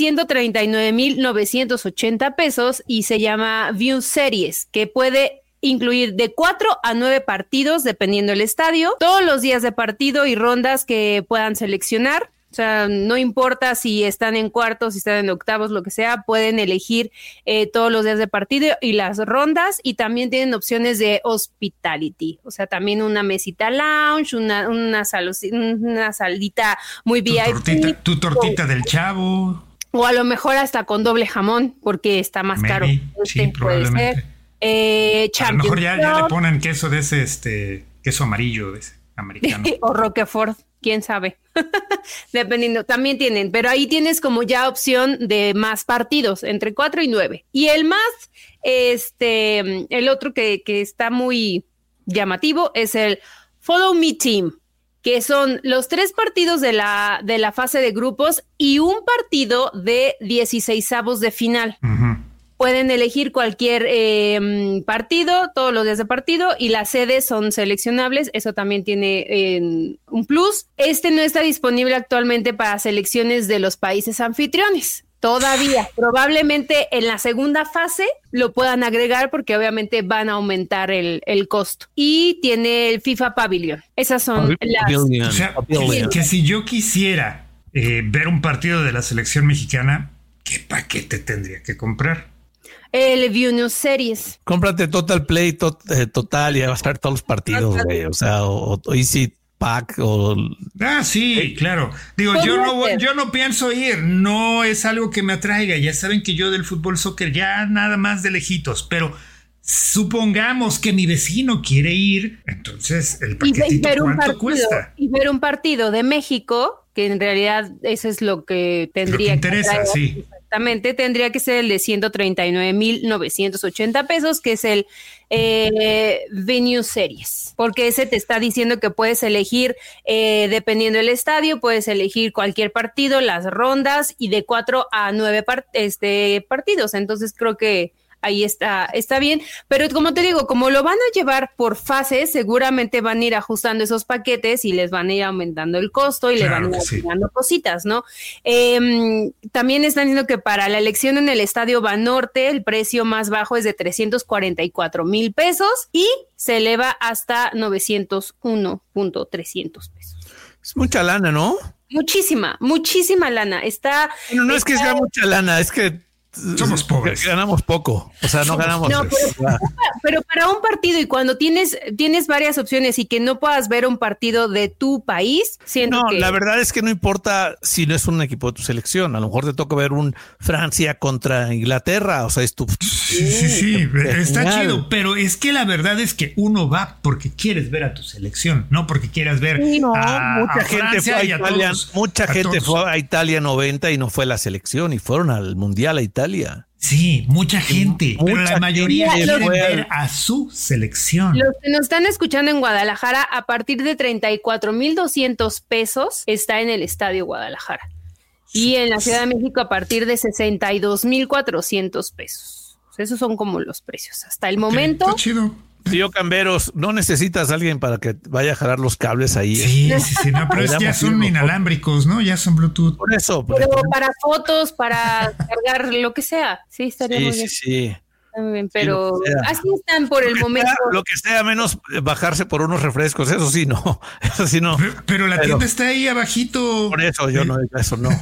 139,980 pesos y se llama View Series, que puede incluir de 4 a 9 partidos, dependiendo del estadio, todos los días de partido y rondas que puedan seleccionar. O sea, no importa si están en cuartos, si están en octavos, lo que sea, pueden elegir todos los días de partido y las rondas, y también tienen opciones de hospitality, o sea, también una mesita lounge, una saldita muy VIP. Tu tortita del Chavo. O a lo mejor hasta con doble jamón, porque está más caro. Sí, probablemente. A lo mejor ya le ponen queso de ese, queso amarillo de ese americano. O Roquefort. Quién sabe, dependiendo, también tienen, pero ahí tienes como ya opción de más partidos, entre 4 y 9. Y el más, el otro que está muy llamativo es el Follow Me Team, que son los 3 partidos de la fase de grupos y un partido de 16avos de final. Pueden elegir cualquier partido, todos los días de partido, y las sedes son seleccionables. Eso también tiene un plus. No está disponible actualmente para selecciones de los países anfitriones. Todavía, probablemente en la segunda fase lo puedan agregar porque obviamente van a aumentar el costo. Y tiene el FIFA Pavilion. Esas son las... O sea, que si yo quisiera ver un partido de la selección mexicana, ¿qué paquete tendría que comprar? El View Series. Cómprate Total Play total y vas a ver todos los partidos, güey. O sea, o Easy Pack o... sí, claro. Digo, yo no pienso ir. No es algo que me atraiga. Ya saben que yo del fútbol soccer ya nada más de lejitos. Pero supongamos que mi vecino quiere ir. Entonces, el paquetito, ¿cuánto cuesta? Y ver un partido de México, que en realidad eso es lo que tendría que interesa, sí. Exactamente, tendría que ser el de 139,980 pesos, que es el Venue Series, porque ese te está diciendo que puedes elegir, dependiendo del estadio, puedes elegir cualquier partido, las rondas, y de 4 a 9 partidos. Entonces creo que ahí está bien, pero como te digo, como lo van a llevar por fases, seguramente van a ir ajustando esos paquetes y les van a ir aumentando el costo y le van a ir agregando cositas, ¿no? También están diciendo que para la elección en el Estadio Banorte el precio más bajo es de 344,000 pesos y se eleva hasta 901,300 pesos. Es mucha lana, ¿no? Muchísima lana. No es que sea mucha lana, es que somos pobres. Ganamos poco. O sea, no ganamos. No, pero para un partido, y cuando tienes varias opciones y que no puedas ver un partido de tu país, la verdad es que no importa si no es un equipo de tu selección. A lo mejor te toca ver un Francia contra Inglaterra. O sea, es tu... Sí, está chido. Pero es que la verdad es que uno va porque quieres ver a tu selección, no porque quieras ver mucha gente fue a Italia. Mucha gente fue a Italia 90 y no fue la selección y fueron al Mundial a Italia. Sí, mucha gente, pero la mayoría quieren ver a su selección. Los que nos están escuchando en Guadalajara, a partir de 34,200 pesos está en el Estadio Guadalajara. Y en la Ciudad de México a partir de 62,400 pesos. Esos son como los precios. Hasta el momento. Está chido. Tío Camberos, no necesitas a alguien para que vaya a jalar los cables ahí. Sí, no, pero ya son inalámbricos, ¿no? Ya son Bluetooth. Por eso. Pero para fotos, para cargar lo que sea. Sí, estaría muy bien. Sí. Bien, pero así están por el momento. Lo que sea menos bajarse por unos refrescos, eso sí no. Pero la tienda está ahí abajito. Por eso yo no, eso no.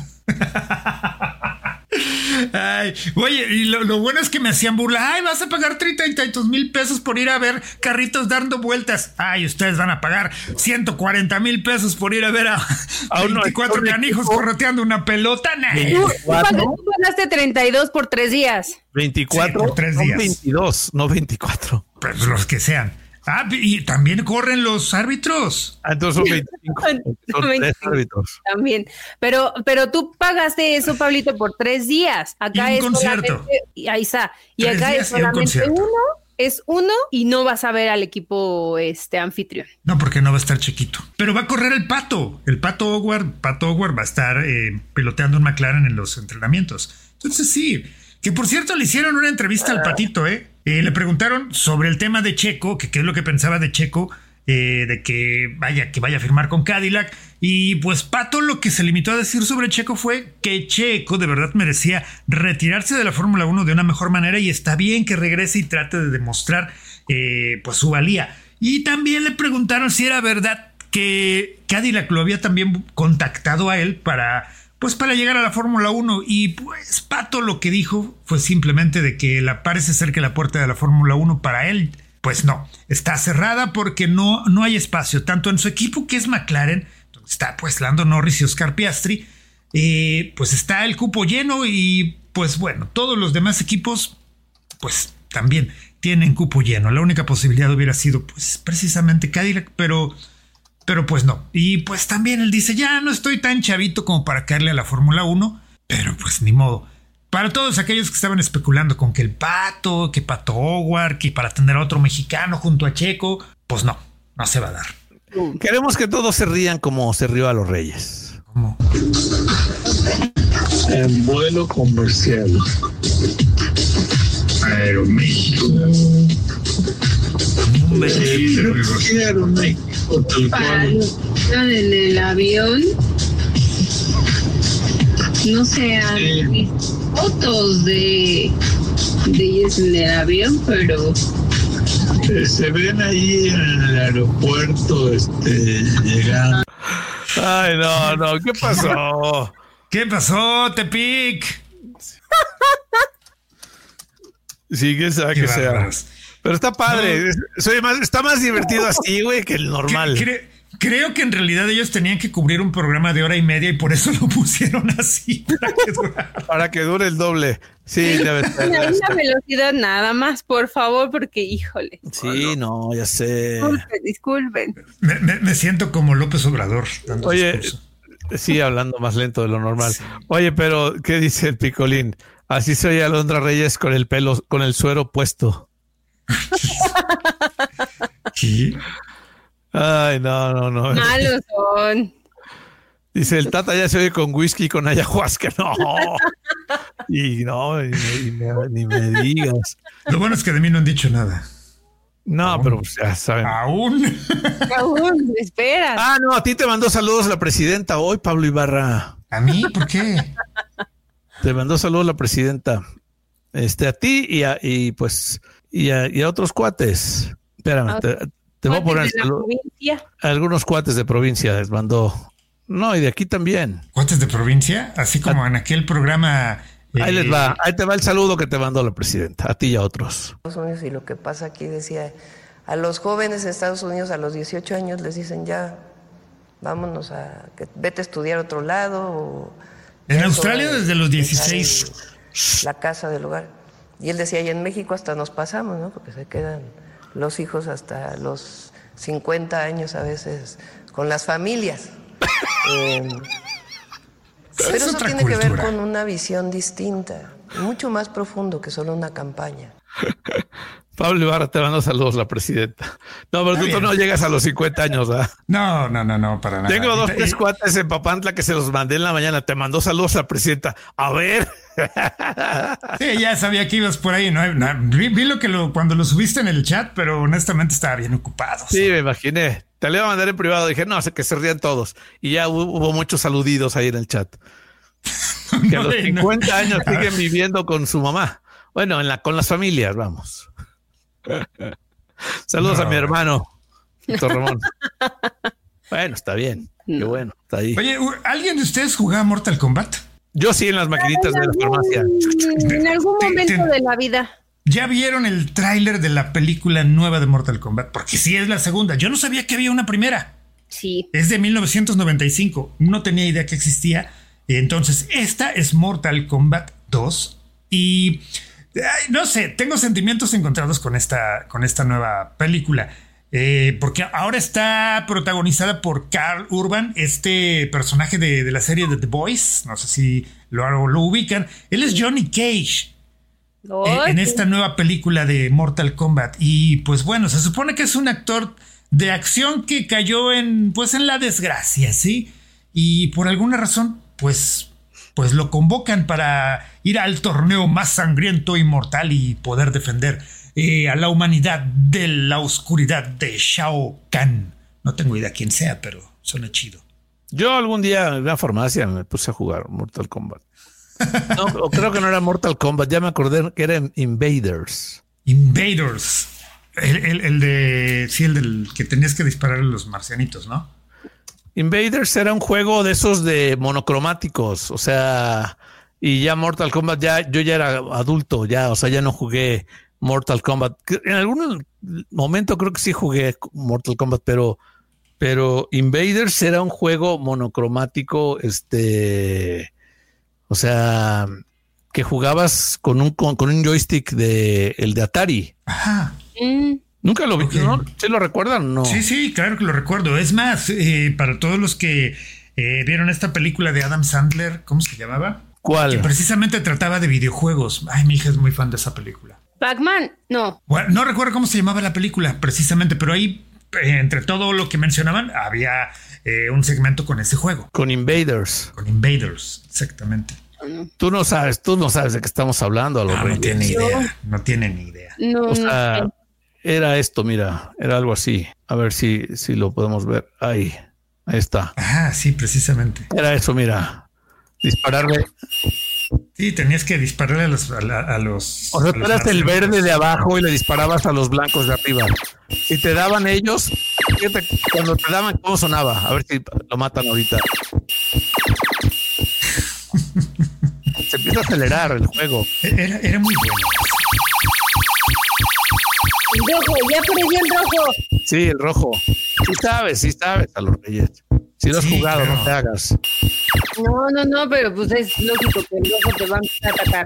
Ay, oye, y lo bueno es que me hacían burla. Ay, vas a pagar 30,000 pesos por ir a ver carritos dando vueltas. Ay, ustedes van a pagar 140,000 pesos por ir a ver a 24 canijos correteando una pelota. Tú pagaste 32 por 3 días. 24 por 3 días. No 22, no 24. Pues los que sean. Y también corren los árbitros. Entonces son 25. Son 3 árbitros. También. Pero tú pagaste eso, Pablito, por 3 días. Acá y un es concierto. Ahí está. Y acá es solamente uno y no vas a ver al equipo anfitrión. No, porque no va a estar chiquito. Pero va a correr el Pato. El Pato Howard va a estar piloteando un McLaren en los entrenamientos. Entonces sí. Que por cierto le hicieron una entrevista al Patito, le preguntaron sobre el tema de Checo, que qué es lo que pensaba de Checo, de que vaya a firmar con Cadillac. Y pues Pato lo que se limitó a decir sobre Checo fue que Checo de verdad merecía retirarse de la Fórmula 1 de una mejor manera y está bien que regrese y trate de demostrar pues su valía. Y también le preguntaron si era verdad que Cadillac lo había también contactado a él para llegar a la Fórmula 1, y pues Pato lo que dijo fue simplemente de que parece ser que la puerta de la Fórmula 1 para él, pues no, está cerrada porque no hay espacio, tanto en su equipo que es McLaren, donde está pues Lando Norris y Oscar Piastri, pues está el cupo lleno y pues bueno, todos los demás equipos pues también tienen cupo lleno. La única posibilidad hubiera sido pues precisamente Cadillac, pero pues no. Y pues también él dice, ya no estoy tan chavito como para caerle a la Fórmula 1, pero pues ni modo. Para todos aquellos que estaban especulando con que Pato Howard, que para tener a otro mexicano junto a Checo, pues no se va a dar. Queremos que todos se rían como se rió a los Reyes. ¿Cómo? En vuelo comercial. Aeroméxico. En el avión, no sé, han visto fotos de ellos en el avión, pero se ven ahí en el aeropuerto llegando. Ay, no, ¿qué pasó? ¿Qué pasó, Tepic? Sí, que sabe que sea. Pero está padre. No. Está más divertido así, güey, que el normal. Creo que en realidad ellos tenían que cubrir un programa de 1:30 y por eso lo pusieron así. Para que dure el doble. Sí, debe ser. Una velocidad nada más, por favor, porque híjole. Sí, no, ya sé. Disculpen. Me siento como López Obrador. Oye, sí, hablando más lento de lo normal. Sí. Oye, pero, ¿qué dice el Picolín? Así se oye Alondra Reyes con el pelo, con el suero puesto. ¿Qué? Ay, no. Malos son. Dice, el Tata ya se oye con whisky, con ayahuasca. No. Y no, ni me digas. Lo bueno es que de mí no han dicho nada. No, ¿Aún? pero pues ya saben. ¿Aún? Espera. Ah, no, a ti te mandó saludos la presidenta hoy, Pablo Ibarra. ¿A mí? ¿Por qué? Te mandó saludos la presidenta. A ti y a otros cuates. Espérame, te voy a poner algunos cuates de provincia les mandó. No, y de aquí también. ¿Cuates de provincia? Así como en aquel programa. Ahí les va, ahí te va el saludo que te mandó la presidenta, a ti y a otros. Y lo que pasa aquí decía, a los jóvenes en Estados Unidos a los 18 años les dicen ya, vámonos vete a estudiar a otro lado. En Australia desde los 16. La casa del hogar. Y él decía, y en México hasta nos pasamos, ¿no? Porque se quedan los hijos hasta los 50 años a veces con las familias. Pero eso tiene que ver con una visión distinta. mucho más profundo que solo una campaña. Pablo Ibarra, te mando saludos, la presidenta. No, pero tú no llegas a los 50 años, ¿verdad? No, para nada. Tengo 2, 3 cuates en Papantla que se los mandé en la mañana. Te mandó saludos la presidenta. A ver. Sí, ya sabía que ibas por ahí. No, vi cuando lo subiste en el chat, pero honestamente estaba bien ocupado. Sí, me imaginé. Te lo iba a mandar en privado. Dije, no, sé que se rían todos. Y ya hubo muchos saludidos ahí en el chat. Que a los 50 años siguen viviendo con su mamá. Bueno, con las familias, vamos. Saludos a mi hermano, Ramón. Bueno, está bien. Qué bueno, está ahí. Oye, ¿alguien de ustedes jugaba Mortal Kombat? Yo sí, en las maquinitas de la farmacia. En algún momento de la vida. ¿Ya vieron el tráiler de la película nueva de Mortal Kombat? Porque sí es la segunda. Yo no sabía que había una primera. Sí. Es de 1995. No tenía idea que existía. Entonces, esta es Mortal Kombat 2. Y no sé, tengo sentimientos encontrados con esta nueva película. Porque ahora está protagonizada por Karl Urban, este personaje de la serie de The Boys. No sé si lo ubican. Él es Johnny Cage en esta nueva película de Mortal Kombat. Y pues bueno, se supone que es un actor de acción que cayó en la desgracia, ¿sí? Y por alguna razón, pues lo convocan para ir al torneo más sangriento y mortal y poder defender a la humanidad de la oscuridad de Shao Kahn. No tengo idea quién sea, pero suena chido. Yo algún día en una farmacia me puse a jugar Mortal Kombat. No, creo que no era Mortal Kombat, ya me acordé que era Invaders. Invaders. El del que tenías que disparar a los marcianitos, ¿no? Invaders era un juego de esos de monocromáticos, o sea, y ya Mortal Kombat, yo ya era adulto, o sea, ya no jugué Mortal Kombat. En algún momento creo que sí jugué Mortal Kombat, pero Invaders era un juego monocromático, o sea, que jugabas con un joystick el de Atari. Ajá. Nunca lo vi, ¿no? ¿Sí lo recuerdan? No. Sí, claro que lo recuerdo. Es más, para todos los que vieron esta película de Adam Sandler, ¿cómo se llamaba? ¿Cuál? Que precisamente trataba de videojuegos. Ay, mi hija es muy fan de esa película. Pac-Man, no. Bueno, no recuerdo cómo se llamaba la película precisamente, pero ahí, entre todo lo que mencionaban, había un segmento con ese juego. Con Invaders. Con Invaders, exactamente. Tú no sabes de qué estamos hablando. No tiene ni idea. No, o sea, era esto, mira, era algo así. A ver si lo podemos ver. Ahí está. Ah, sí, precisamente. Era eso, mira. Dispararle. Sí, tenías que dispararle a los. O sea, tú eras el verde de abajo y le disparabas a los blancos de arriba. Si te daban ellos, fíjate, cuando te daban, ¿cómo sonaba? A ver si lo matan ahorita. Se empieza a acelerar el juego. Era muy bueno. El rojo, ya apareció el rojo. Sí, el rojo. Sí sabes a los Reyes. Si lo has jugado, claro. No te hagas. No, pero pues es lógico que el rojo te va a empezar a atacar.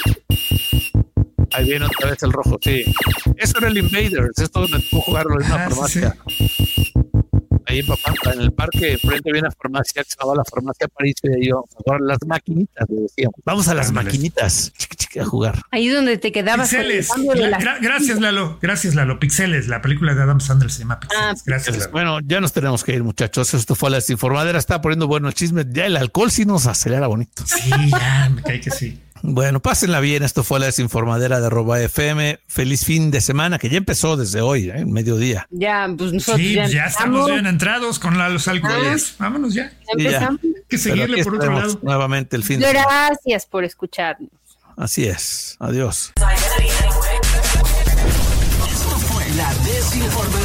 Ahí viene otra vez el rojo, sí. Eso era el Invaders. Esto me tocó jugarlo en una farmacia. Sí. Ahí en Papantla, en el parque, frente viene una farmacia que se llamaba la farmacia París, y ahí íbamos a jugar las maquinitas, le decíamos. Vamos a las maquinitas, a jugar. Ahí donde te quedabas. Pixeles. Gracias, Lalo. Pixeles, la película de Adam Sandler se llama Pixeles. Gracias, Lalo. Bueno, ya nos tenemos que ir, muchachos. Esto fue La Desinformadera. Está poniendo bueno el chisme. Ya el alcohol sí nos acelera bonito. Sí, ya, me cae que sí. Bueno, pásenla bien. Esto fue La Desinformadera de @FM. Feliz fin de semana, que ya empezó desde hoy, mediodía. Ya, pues nosotros ya estamos bien entrados con los alcoholes. Vámonos ya. Empezamos. Hay que seguirle por otro lado. Nuevamente el fin de semana. Gracias por escucharnos. Así es. Adiós. Esto fue La Desinformadera.